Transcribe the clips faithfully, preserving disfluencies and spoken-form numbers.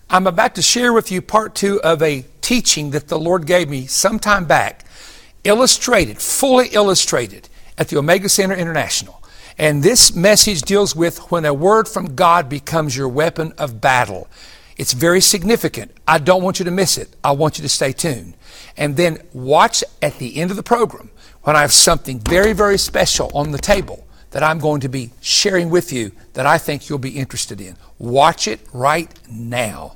I'm about to share with you part two of a teaching that the Lord gave me some time back, illustrated, fully illustrated at the Omega Center International. And this message deals with when a word from God becomes your weapon of battle. It's very significant. I don't want you to miss it. I want you to stay tuned. And then watch at the end of the program when I have something very, very special on the table that I'm going to be sharing with you that I think you'll be interested in. Watch it right now.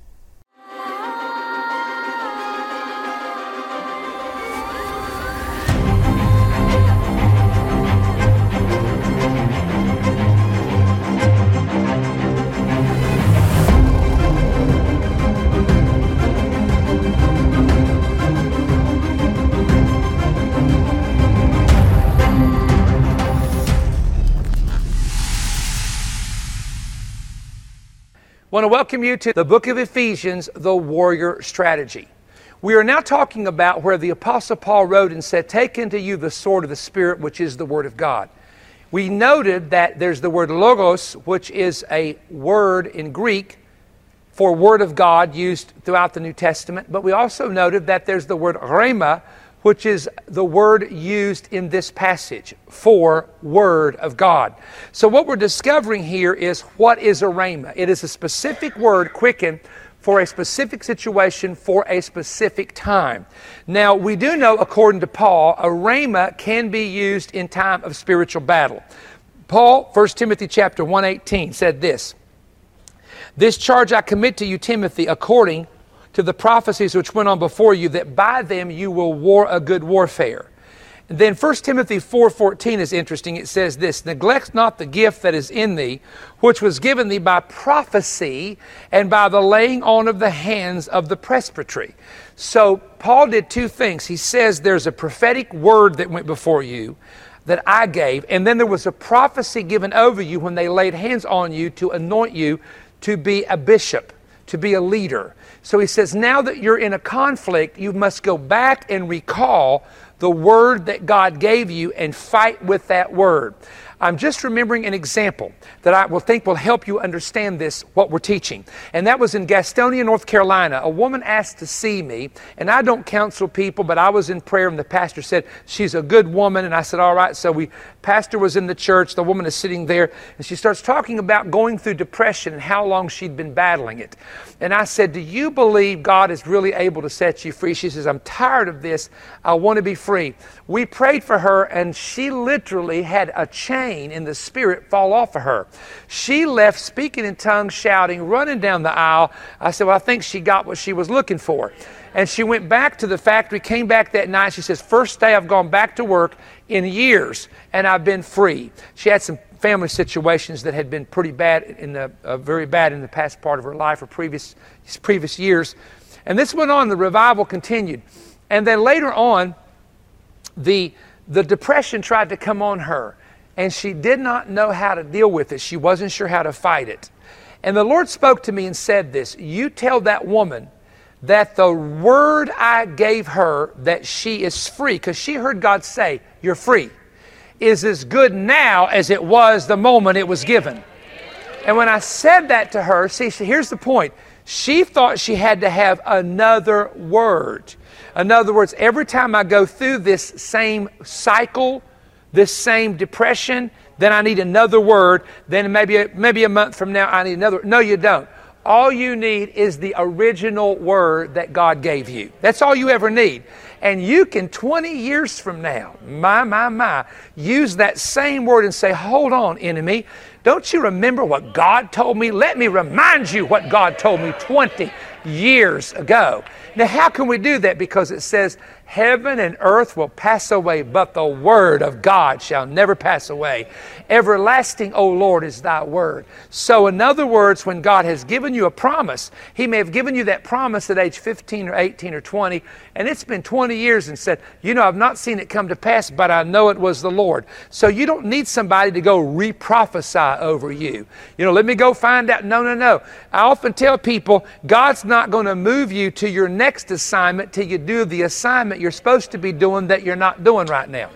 I want to welcome you to the book of Ephesians, the warrior strategy. We are now talking about where the Apostle Paul wrote and said, take unto you the sword of the Spirit, which is the Word of God. We noted that there's the word logos, which is a word in Greek for Word of God used throughout the New Testament. But we also noted that there's the word rhema, which is the word used in this passage for Word of God. So what we're discovering here is what is a rhema. It is a specific word, quicken, for a specific situation for a specific time. Now, we do know, according to Paul, a rhema can be used in time of spiritual battle. Paul, First Timothy chapter one eighteen, said this, "This charge I commit to you, Timothy, according to the prophecies which went on before you, that by them you will war a good warfare." And then First Timothy four fourteen is interesting. It says this, "Neglect not the gift that is in thee, which was given thee by prophecy and by the laying on of the hands of the presbytery." So Paul did two things. He says there's a prophetic word that went before you that I gave, and then there was a prophecy given over you when they laid hands on you to anoint you to be a bishop, to be a leader. So he says, now that you're in a conflict, you must go back and recall the word that God gave you and fight with that word. I'm just remembering an example that I will think will help you understand this, what we're teaching. And that was in Gastonia, North Carolina. A woman asked to see me, and I don't counsel people, but I was in prayer and the pastor said, she's a good woman. And I said, all right. So we, pastor was in the church, the woman is sitting there, and she starts talking about going through depression and how long she'd been battling it. And I said, do you believe God is really able to set you free? She says, I'm tired of this. I want to be free. We prayed for her, and she literally had a chain in the spirit fall off of her. She left speaking in tongues, shouting, running down the aisle. I said, well, I think she got what she was looking for. And she went back to the factory, came back that night. She says, first day I've gone back to work in years, and I've been free. She had some family situations that had been pretty bad, in the uh, very bad in the past part of her life or previous, previous years. And this went on. The revival continued. And then later on, the, the depression tried to come on her. And she did not know how to deal with it. She wasn't sure how to fight it. And the Lord spoke to me and said this, you tell that woman that the word I gave her, that she is free, because she heard God say, you're free, is as good now as it was the moment it was given. And when I said that to her, see, here's the point. She thought she had to have another word. In other words, every time I go through this same cycle, this same depression, then I need another word. Then maybe, maybe a month from now, I need another. No, you don't. All you need is the original word that God gave you. That's all you ever need. And you can, twenty years from now, my, my, my, use that same word and say, hold on, enemy. Don't you remember what God told me? Let me remind you what God told me twenty years ago. Now, how can we do that? Because it says, heaven and earth will pass away, but the word of God shall never pass away. Everlasting, O Lord, is thy word. So in other words, when God has given you a promise, he may have given you that promise at age fifteen or eighteen or twenty, and it's been twenty years and said, you know, I've not seen it come to pass, but I know it was the Lord. So you don't need somebody to go re-prophesy over you. You know, let me go find out. No, no, no. I often tell people, God's not going to move you to your next assignment till you do the assignment you're supposed to be doing that you're not doing right now.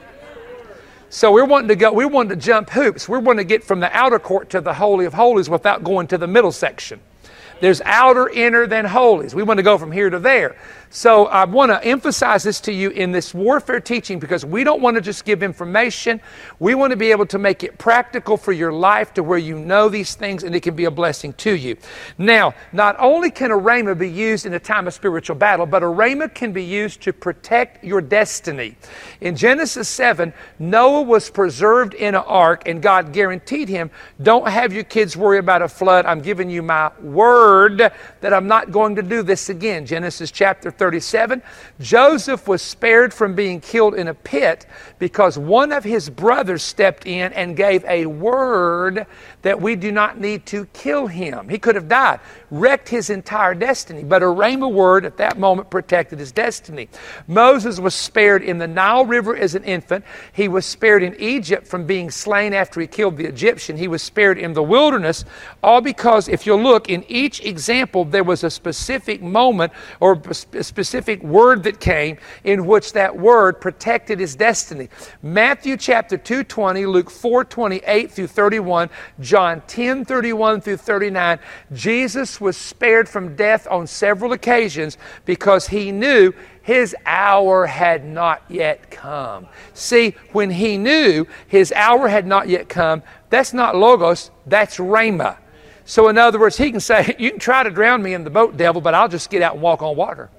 So we're wanting to go, we're wanting to jump hoops. We're wanting to get from the outer court to the Holy of Holies without going to the middle section. There's outer, inner, then holies. We want to go from here to there. So I want to emphasize this to you in this warfare teaching because we don't want to just give information. We want to be able to make it practical for your life to where you know these things and it can be a blessing to you. Now, not only can a rhema be used in a time of spiritual battle, but a rhema can be used to protect your destiny. In Genesis seven, Noah was preserved in an ark and God guaranteed him, don't have your kids worry about a flood. I'm giving you my word that I'm not going to do this again. Genesis chapter thirty-seven, Joseph was spared from being killed in a pit because one of his brothers stepped in and gave a word that we do not need to kill him. He could have died, wrecked his entire destiny, but a rhema word at that moment protected his destiny. Moses was spared in the Nile River as an infant. He was spared in Egypt from being slain after he killed the Egyptian. He was spared in the wilderness, all because if you look in each example, there was a specific moment or a specific word that came in which that word protected his destiny. Matthew chapter two twenty, Luke four twenty-eight through thirty-one, John ten thirty-one through thirty-nine, Jesus was spared from death on several occasions because he knew his hour had not yet come. See, when he knew his hour had not yet come, that's not logos, that's rhema. So in other words, he can say, you can try to drown me in the boat, devil, but I'll just get out and walk on water.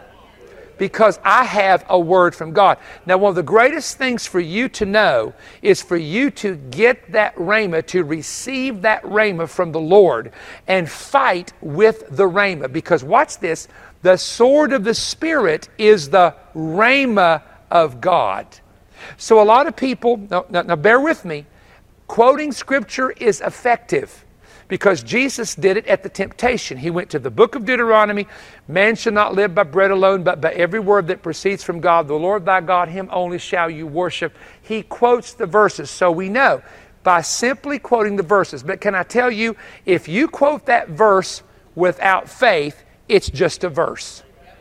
Because I have a word from God. Now, one of the greatest things for you to know is for you to get that rhema, to receive that rhema from the Lord and fight with the rhema. Because watch this, the sword of the Spirit is the rhema of God. So a lot of people, now, now, now bear with me, quoting Scripture is effective. Because Jesus did it at the temptation. He went to the book of Deuteronomy. Man shall not live by bread alone, but by every word that proceeds from God. The Lord thy God, him only shall you worship. He quotes the verses. So we know by simply quoting the verses. But can I tell you, if you quote that verse without faith, it's just a verse.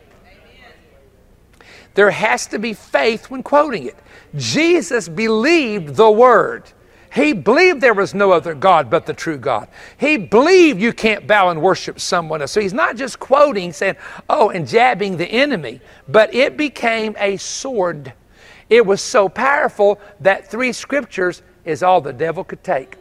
There has to be faith when quoting it. Jesus believed the word. He believed there was no other God but the true God. He believed you can't bow and worship someone else. So he's not just quoting, saying, oh, and jabbing the enemy, but it became a sword. It was so powerful that three scriptures is all the devil could take.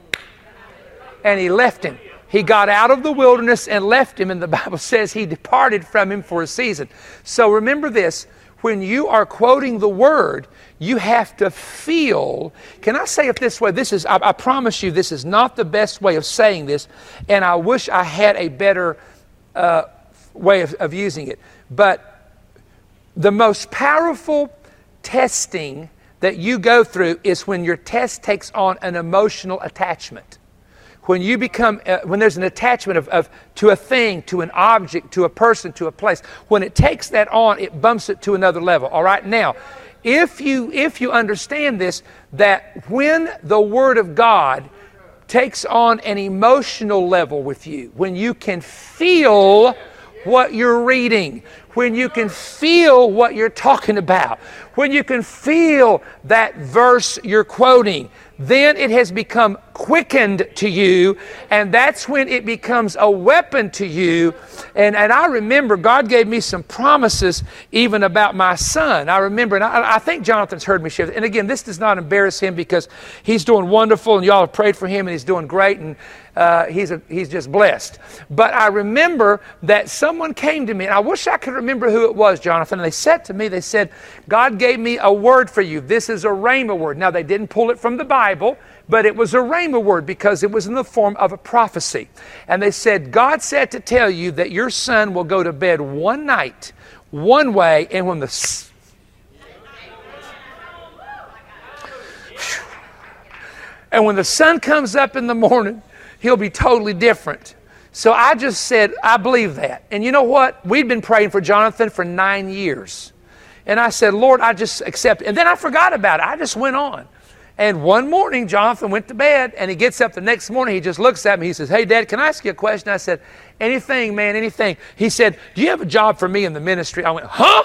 And he left him. He got out of the wilderness and left him, and the Bible says he departed from him for a season. So remember this. When you are quoting the word, you have to feel. Can I say it this way? This is, I, I promise you, this is not the best way of saying this, and I wish I had a better uh, way of, of using it. But the most powerful testing that you go through is when your test takes on an emotional attachment. When you become, uh, when there's an attachment of, of to a thing, to an object, to a person, to a place, when it takes that on, it bumps it to another level. All right, now, if you if you understand this, that when the Word of God takes on an emotional level with you, when you can feel what you're reading, when you can feel what you're talking about, when you can feel that verse you're quoting, then it has become quickened to you, and that's when it becomes a weapon to you. And, and I remember God gave me some promises even about my son. I remember, and I, I think Jonathan's heard me share that. And again, this does not embarrass him because he's doing wonderful, and y'all have prayed for him, and he's doing great, and uh, he's, a, he's just blessed. But I remember that someone came to me, and I wish I could remember who it was, Jonathan, and they said to me, they said, God gave me a word for you. This is a rhema word. Now, they didn't pull it from the Bible, but it was a rhema word because it was in the form of a prophecy. And they said, God said to tell you that your son will go to bed one night, one way, and when the... And when the sun comes up in the morning, he'll be totally different. So I just said, I believe that. And you know what? We'd been praying for Jonathan for nine years. And I said, Lord, I just accept it. And then I forgot about it. I just went on. And one morning, Jonathan went to bed, and he gets up the next morning. He just looks at me. He says, hey, Dad, can I ask you a question? I said, anything, man, anything. He said, do you have a job for me in the ministry? I went, huh?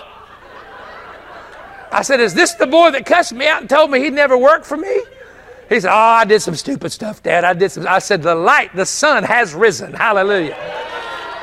I said, is this the boy that cussed me out and told me he'd never work for me? He said, oh, I did some stupid stuff, Dad. I did some. I said, the light, the sun has risen. Hallelujah.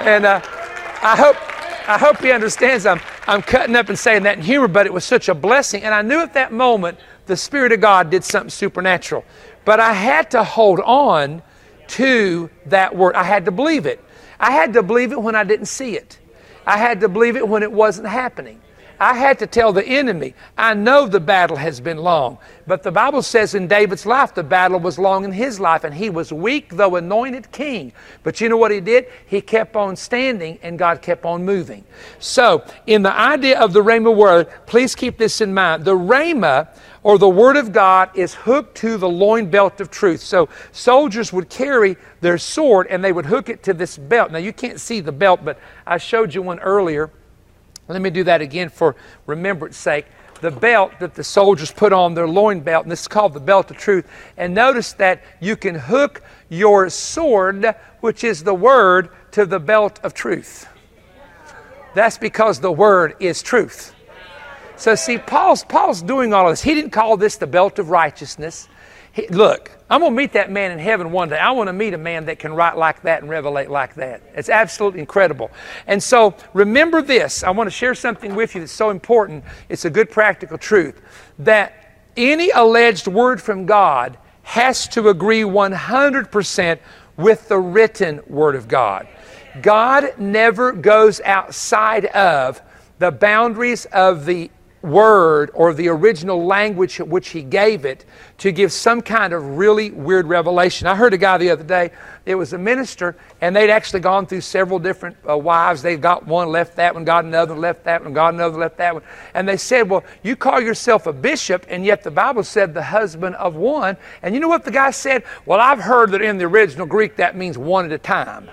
And uh, I hope I hope he understands I'm, I'm cutting up and saying that in humor, but it was such a blessing. And I knew at that moment the Spirit of God did something supernatural. But I had to hold on to that word. I had to believe it. I had to believe it when I didn't see it. I had to believe it when it wasn't happening. I had to tell the enemy, I know the battle has been long. But the Bible says in David's life, the battle was long in his life, and he was weak, though anointed king. But you know what he did? He kept on standing, and God kept on moving. So, in the idea of the Rhema word, please keep this in mind. The Rhema, or the Word of God, is hooked to the loin belt of truth. So, soldiers would carry their sword, and they would hook it to this belt. Now, you can't see the belt, but I showed you one earlier. Let me do that again for remembrance sake. The belt that the soldiers put on their loin belt, and this is called the belt of truth. And notice that you can hook your sword, which is the Word, to the belt of truth. That's because the Word is truth. So see, Paul's, Paul's doing all of this. He didn't call this the belt of righteousness. He, look, I'm going to meet that man in heaven one day. I want to meet a man that can write like that and revelate like that. It's absolutely incredible. And so remember this. I want to share something with you that's so important. It's a good practical truth. That any alleged word from God has to agree one hundred percent with the written Word of God. God never goes outside of the boundaries of the Word or the original language at which He gave it to give some kind of really weird revelation. I heard a guy the other day, it was a minister, and they'd actually gone through several different uh, wives. They got one, left that one, got another, left that one, got another, left that one. And they said, well, you call yourself a bishop, and yet the Bible said the husband of one. And you know what the guy said? Well, I've heard that in the original Greek that means one at a time.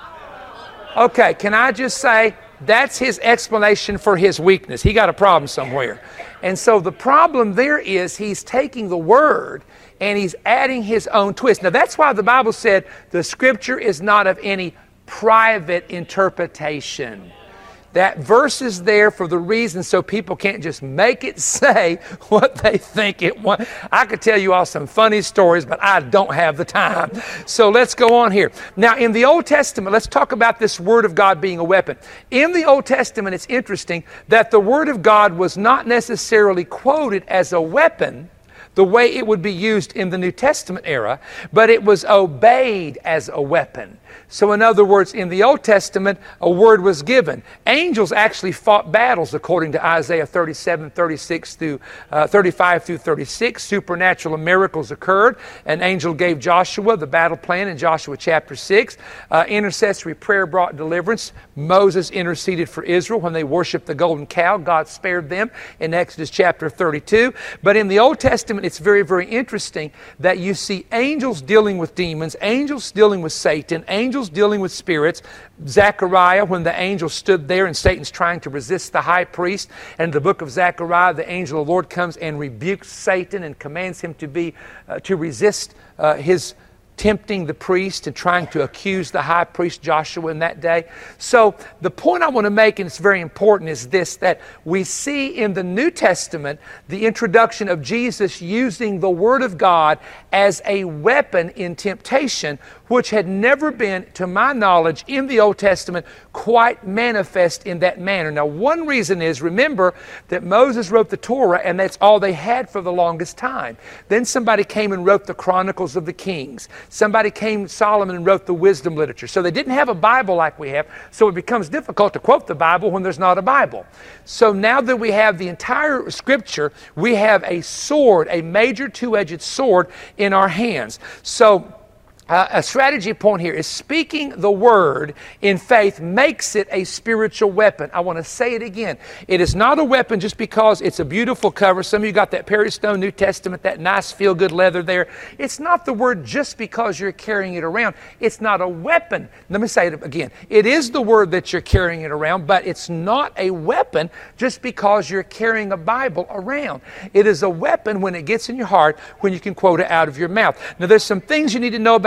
Okay, can I just say, that's his explanation for his weakness. He got a problem somewhere. And so the problem there is he's taking the Word and he's adding his own twist. Now that's why the Bible said the Scripture is not of any private interpretation. That verse is there for the reason so people can't just make it say what they think it wants. I could tell you all some funny stories, but I don't have the time. So let's go on here. Now, in the Old Testament, let's talk about this Word of God being a weapon. In the Old Testament, it's interesting that the Word of God was not necessarily quoted as a weapon the way it would be used in the New Testament era, but it was obeyed as a weapon. So in other words, in the Old Testament, a word was given. Angels actually fought battles according to Isaiah thirty-seven, thirty-six through uh, thirty-five through thirty-six. Supernatural miracles occurred. An angel gave Joshua the battle plan in Joshua chapter six. Uh, intercessory prayer brought deliverance. Moses interceded for Israel when they worshiped the golden cow. God spared them in Exodus chapter thirty-two. But in the Old Testament, it's very, very interesting that you see angels dealing with demons, angels dealing with Satan, angels dealing with spirits. Zechariah, when the angel stood there and Satan's trying to resist the high priest, and in the book of Zechariah, the angel of the Lord comes and rebukes Satan and commands him to be uh, to resist uh, his tempting the priest and trying to accuse the high priest Joshua in that day. So the point I want to make, and it's very important, is this, that we see in the New Testament the introduction of Jesus using the Word of God as a weapon in temptation, which had never been, to my knowledge, in the Old Testament quite manifest in that manner. Now, one reason is, remember that Moses wrote the Torah, and that's all they had for the longest time. Then somebody came and wrote the Chronicles of the Kings. Somebody came, Solomon, and wrote the wisdom literature. So they didn't have a Bible like we have, so it becomes difficult to quote the Bible when there's not a Bible. So now that we have the entire Scripture, we have a sword, a major two-edged sword in our hands. So Uh, a strategy point here is speaking the Word in faith makes it a spiritual weapon. I want to say it again. It is not a weapon just because it's a beautiful cover. Some of you got that Perry Stone New Testament, that nice feel-good leather there. It's not the Word just because you're carrying it around. It's not a weapon. Let me say it again. It is the Word that you're carrying it around, but it's not a weapon just because you're carrying a Bible around. It is a weapon when it gets in your heart, when you can quote it out of your mouth. Now, there's some things you need to know about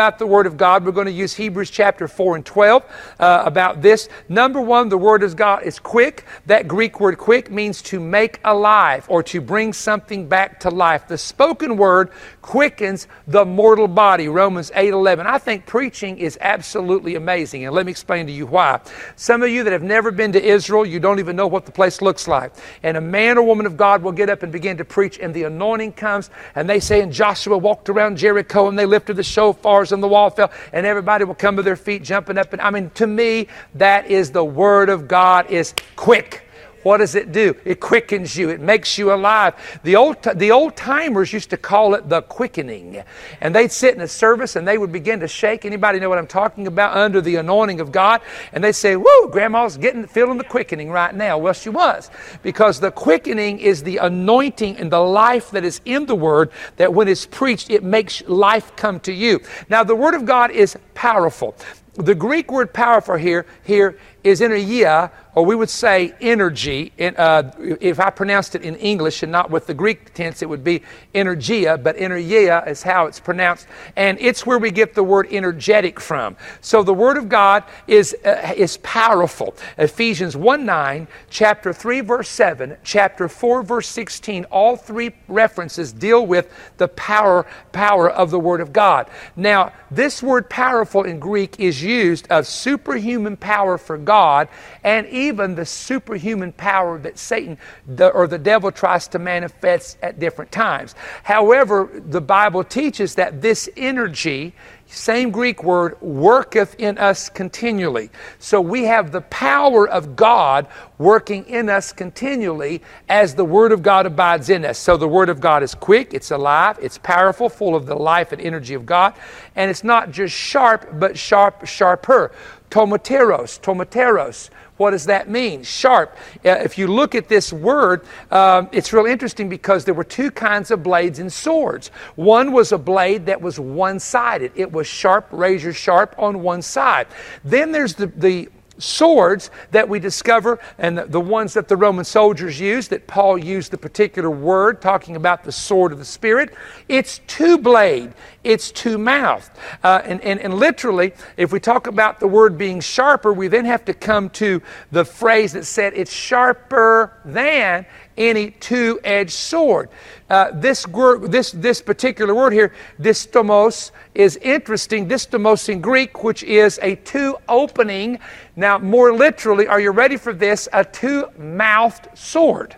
about the Word of God, we're going to use Hebrews chapter four and twelve uh, about this. Number one, the Word of God is quick. That Greek word quick means to make alive or to bring something back to life. The spoken word quickens the mortal body, Romans eight eleven. I think preaching is absolutely amazing, and let me explain to you why. Some of you that have never been to Israel, you don't even know what the place looks like. And a man or woman of God will get up and begin to preach, and the anointing comes, and they say, and Joshua walked around Jericho, and they lifted the shofars, and the wall fell, and everybody will come to their feet jumping up. And I mean, to me, that is the Word of God is quick. What does it do? It quickens you. It makes you alive. The old, the old timers used to call it the quickening. And they'd sit in a service and they would begin to shake. Anybody know what I'm talking about? Under the anointing of God. And they say, woo, Grandma's getting, feeling the quickening right now. Well, she was. Because the quickening is the anointing and the life that is in the Word, that when it's preached, it makes life come to you. Now, the Word of God is powerful. The Greek word powerful here, here is energia, or we would say energy. In, uh, if I pronounced it in English and not with the Greek tense, it would be energia, but energia is how it's pronounced. And it's where we get the word energetic from. So the Word of God is, uh, is powerful. Ephesians one nine, chapter three, verse seven, chapter four, verse sixteen, all three references deal with the power, power of the Word of God. Now, this word powerful in Greek is used of superhuman power for God, and even the superhuman power that Satan the, or the devil tries to manifest at different times. However, the Bible teaches that this energy, same Greek word, worketh in us continually. So we have the power of God working in us continually as the Word of God abides in us. So the Word of God is quick, it's alive, it's powerful, full of the life and energy of God. And it's not just sharp, but sharp, sharper. Tomateros, tomateros. What does that mean? Sharp. Uh, if you look at this word, um, it's real interesting because there were two kinds of blades in swords. One was a blade that was one-sided. It was sharp, razor sharp on one side. Then there's the, the swords that we discover, and the, the ones that the Roman soldiers used, that Paul used the particular word, talking about the sword of the Spirit. It's two-blade. It's two-mouthed. Uh, and, and, and literally, if we talk about the word being sharper, we then have to come to the phrase that said it's sharper than any two-edged sword. Uh, this word, this this particular word here, distomos, is interesting. Distomos in Greek, which is a two-opening. Now, more literally, are you ready for this? A two-mouthed sword.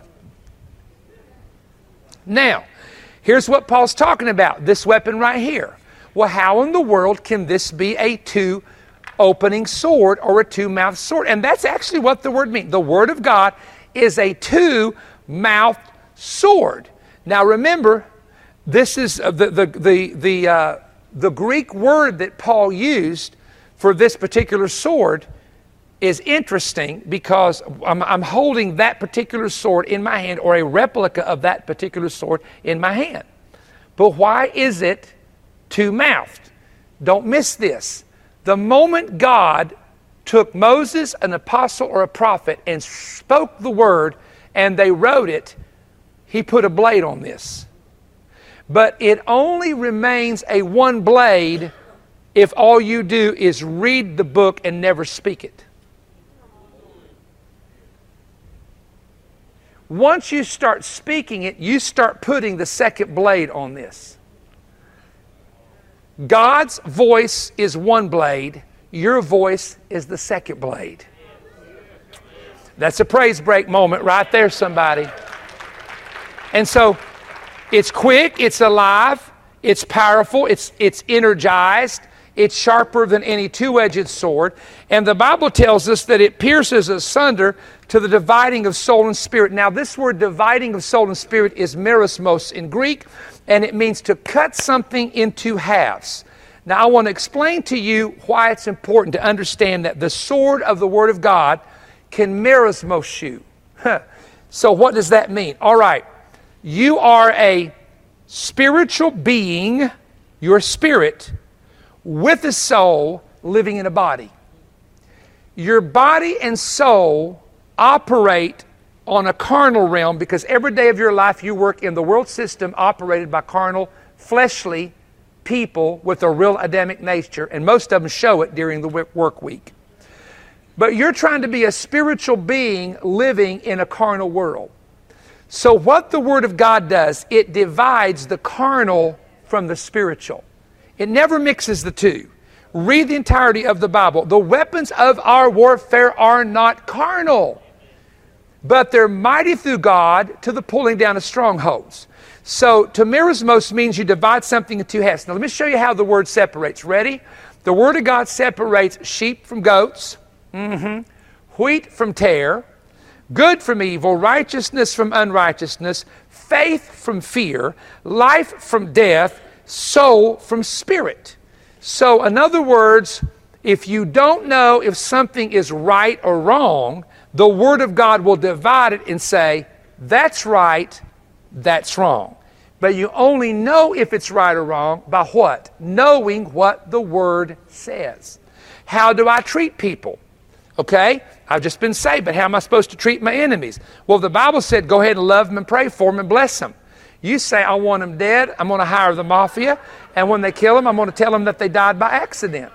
Now, here's what Paul's talking about. This weapon right here. Well, how in the world can this be a two-opening sword or a two-mouthed sword? And that's actually what the word means. The Word of God is a two-mouthed sword. Now remember, this is uh, the the the the, uh, the Greek word that Paul used for this particular sword is interesting because I'm, I'm holding that particular sword in my hand, or a replica of that particular sword in my hand. But why is it two-mouthed? Don't miss this. The moment God took Moses, an apostle or a prophet, and spoke the word, and they wrote it, He put a blade on this. But it only remains a one blade if all you do is read the book and never speak it. Once you start speaking it, you start putting the second blade on this. God's voice is one blade. Your voice is the second blade. That's a praise break moment right there, somebody. And so it's quick, it's alive, it's powerful, it's, it's energized, it's sharper than any two-edged sword. And the Bible tells us that it pierces asunder to the dividing of soul and spirit. Now, this word dividing of soul and spirit is merismos in Greek, and it means to cut something into halves. Now, I want to explain to you why it's important to understand that the sword of the Word of God can merismos you. So what does that mean? All right. You are a spiritual being, your spirit, with a soul living in a body. Your body and soul operate on a carnal realm because every day of your life you work in the world system operated by carnal, fleshly people with a real Adamic nature, and most of them show it during the work week. But you're trying to be a spiritual being living in a carnal world. So what the Word of God does, it divides the carnal from the spiritual. It never mixes the two. Read the entirety of the Bible. The weapons of our warfare are not carnal, but they're mighty through God to the pulling down of strongholds. So temerismos means you divide something into two halves. Now let me show you how the word separates. Ready? The Word of God separates sheep from goats, mm-hmm. wheat from tare, good from evil, righteousness from unrighteousness, faith from fear, life from death, soul from spirit. So in other words, if you don't know if something is right or wrong, the Word of God will divide it and say, that's right, that's wrong. But you only know if it's right or wrong by what? Knowing what the Word says. How do I treat people? Okay, I've just been saved, but how am I supposed to treat my enemies? Well, the Bible said go ahead and love them and pray for them and bless them. You say, I want them dead, I'm going to hire the mafia, and when they kill them, I'm going to tell them that they died by accident.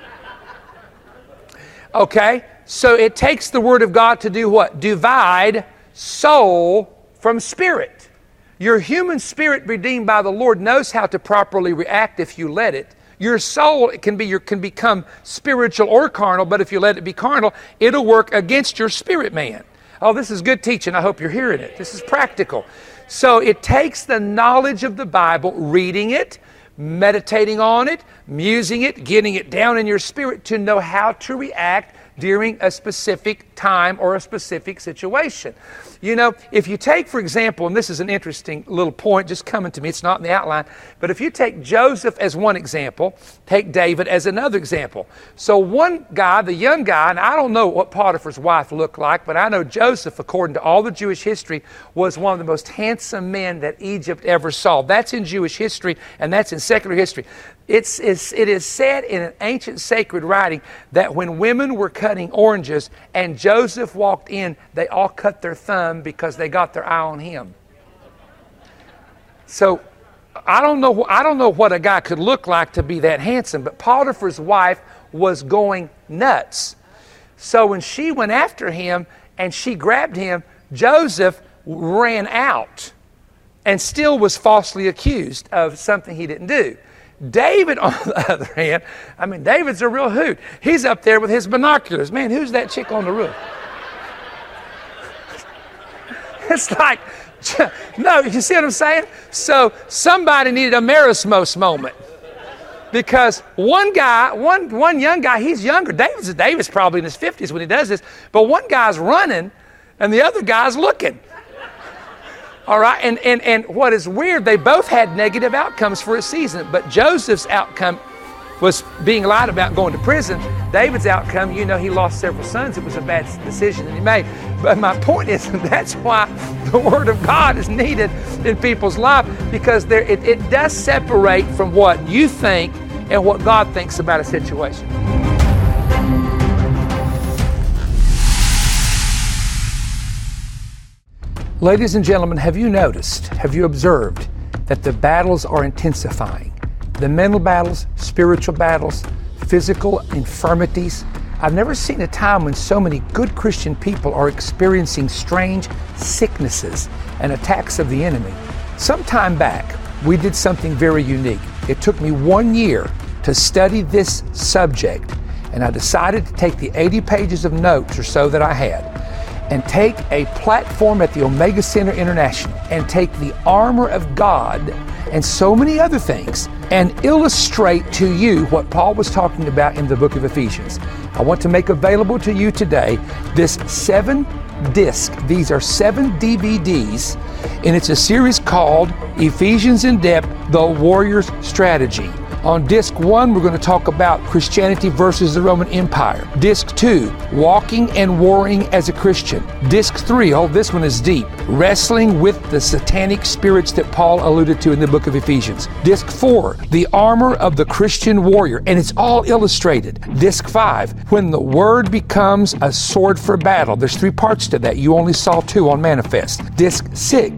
Okay, so it takes the Word of God to do what? Divide soul from spirit. Your human spirit redeemed by the Lord knows how to properly react if you let it. Your soul it can be your, can become spiritual or carnal, but if you let it be carnal, it'll work against your spirit man. Oh, this is good teaching. I hope you're hearing it. This is practical. So it takes the knowledge of the Bible, reading it, meditating on it, musing it, getting it down in your spirit to know how to react during a specific time or a specific situation. You know, if you take, for example, and this is an interesting little point just coming to me, it's not in the outline, but if you take Joseph as one example, take David as another example. So one guy, the young guy, and I don't know what Potiphar's wife looked like, but I know Joseph, according to all the Jewish history, was one of the most handsome men that Egypt ever saw. That's in Jewish history, and that's in secular history. It's, it's, it is said in an ancient sacred writing that when women were cutting oranges and Joseph walked in, they all cut their thumb because they got their eye on him. So I don't know, I don't know what a guy could look like to be that handsome, but Potiphar's wife was going nuts. So when she went after him and she grabbed him, Joseph ran out and still was falsely accused of something he didn't do. David, on the other hand, I mean, David's a real hoot. He's up there with his binoculars. Man, who's that chick on the roof? It's like, no, you see what I'm saying? So somebody needed a Merismos moment. Because one guy, one, one young guy, he's younger. David's, David's probably in his fifties when he does this. But one guy's running and the other guy's looking. All right, and, and, and what is weird, they both had negative outcomes for a season, but Joseph's outcome was being lied about going to prison. David's outcome, you know, he lost several sons. It was a bad decision that he made. But my point is, that's why the Word of God is needed in people's life, because there, it, it does separate from what you think and what God thinks about a situation. Ladies and gentlemen, have you noticed, have you observed that the battles are intensifying? The mental battles, spiritual battles, physical infirmities. I've never seen a time when so many good Christian people are experiencing strange sicknesses and attacks of the enemy. Some time back, we did something very unique. It took me one year to study this subject, and I decided to take the eighty pages of notes or so that I had and take a platform at the Omega Center International and take the armor of God and so many other things and illustrate to you what Paul was talking about in the book of Ephesians. I want to make available to you today this seven disc. These are seven D V Ds, and it's a series called Ephesians in Depth, The Warrior's Strategy. On disc one, we're going to talk about Christianity versus the Roman Empire. Disc two, walking and warring as a Christian. Disc three, oh, this one is deep. Wrestling with the satanic spirits that Paul alluded to in the book of Ephesians. Disc four, the armor of the Christian warrior, and it's all illustrated. Disc five, when the word becomes a sword for battle. There's three parts to that. You only saw two on Manifest. Disc six,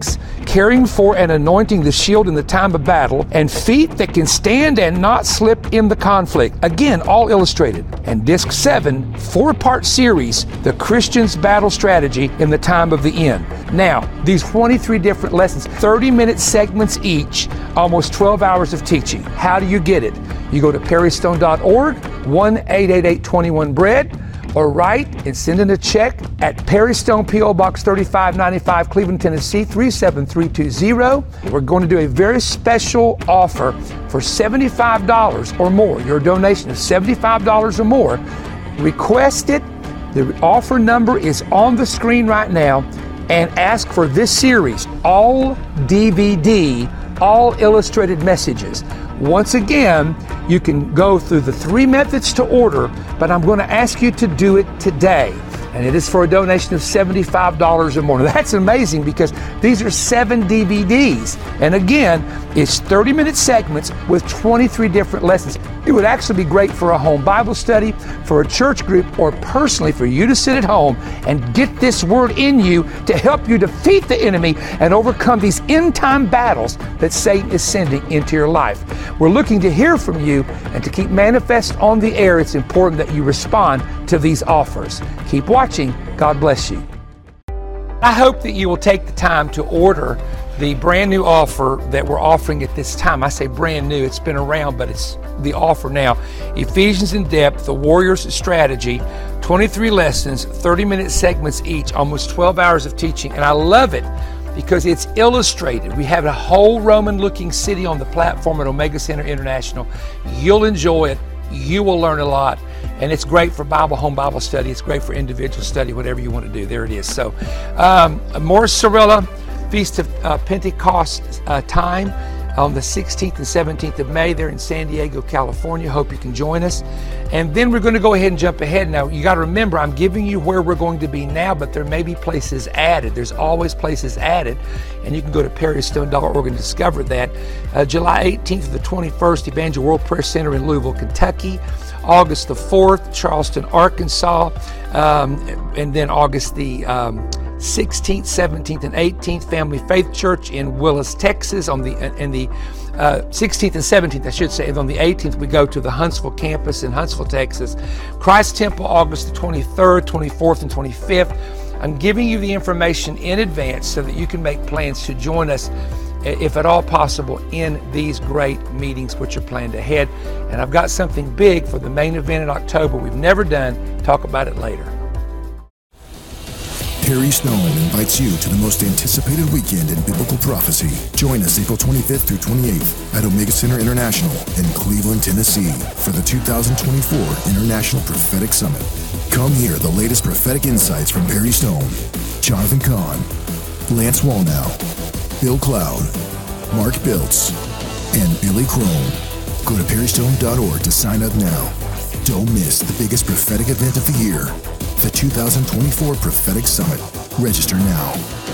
caring for and anointing the shield in the time of battle, and feet that can stand and not slip in the conflict. Again, all illustrated. And disc seven, four-part series, The Christian's Battle Strategy in the Time of the End. Now, these twenty-three different lessons, thirty-minute segments each, almost twelve hours of teaching. How do you get it? You go to perry stone dot org, one eight eight eight, two one, B R E A D, or write and send in a check at Perry Stone, P O Box thirty-five ninety-five, Cleveland, Tennessee, three seven three two zero. We're going to do a very special offer for seventy-five dollars or more. Your donation is seventy-five dollars or more. Request it. The offer number is on the screen right now, and ask for this series, all D V D, all illustrated messages. Once again, you can go through the three methods to order, but I'm going to ask you to do it today. And it is for a donation of seventy-five dollars or more. Now, that's amazing because these are seven D V Ds. And again, it's thirty-minute segments with twenty-three different lessons. It would actually be great for a home Bible study, for a church group, or personally for you to sit at home and get this word in you to help you defeat the enemy and overcome these end-time battles that Satan is sending into your life. We're looking to hear from you, and to keep Manifest on the air, it's important that you respond to these offers. Keep watching. God bless you. I hope that you will take the time to order the brand new offer that we're offering at this time. I say brand new, it's been around, but it's the offer now. Ephesians in Depth, the Warrior's Strategy, twenty-three lessons, thirty minute segments each, almost twelve hours of teaching. And I love it because it's illustrated. We have a whole Roman looking city on the platform at Omega Center International. You'll enjoy it. You will learn a lot. And it's great for Bible, home Bible study. It's great for individual study, whatever you want to do. There it is. So, um, Morris Cerullo, Feast of uh, Pentecost uh, time on the sixteenth and seventeenth of May there in San Diego, California. Hope you can join us. And then we're going to go ahead and jump ahead. Now, you got to remember, I'm giving you where we're going to be now, but there may be places added. There's always places added. And you can go to perry stone dot org and discover that. Uh, July eighteenth to the twenty-first, Evangel World Prayer Center in Louisville, Kentucky. August the fourth, Charleston, Arkansas. Um, and then August the um, sixteenth, seventeenth, and eighteenth, Family Faith Church in Willis, Texas. On the in the uh, sixteenth and seventeenth, I should say. And on the eighteenth, we go to the Huntsville campus in Huntsville, Texas. Christ Temple, August the twenty-third, twenty-fourth, and twenty-fifth. I'm giving you the information in advance so that you can make plans to join us, if at all possible, in these great meetings which are planned ahead. And I've got something big for the main event in October we've never done. Talk about it later. Perry Stone invites you to the most anticipated weekend in biblical prophecy. Join us April twenty-fifth through twenty-eighth at Omega Center International in Cleveland, Tennessee for the two thousand twenty-four International Prophetic Summit. Come hear the latest prophetic insights from Perry Stone, Jonathan Kahn, Lance Wallnau, Bill Cloud, Mark Biltz, and Billy Crone. Go to perry stone dot org to sign up now. Don't miss the biggest prophetic event of the year, the two thousand twenty-four Prophetic Summit. Register now.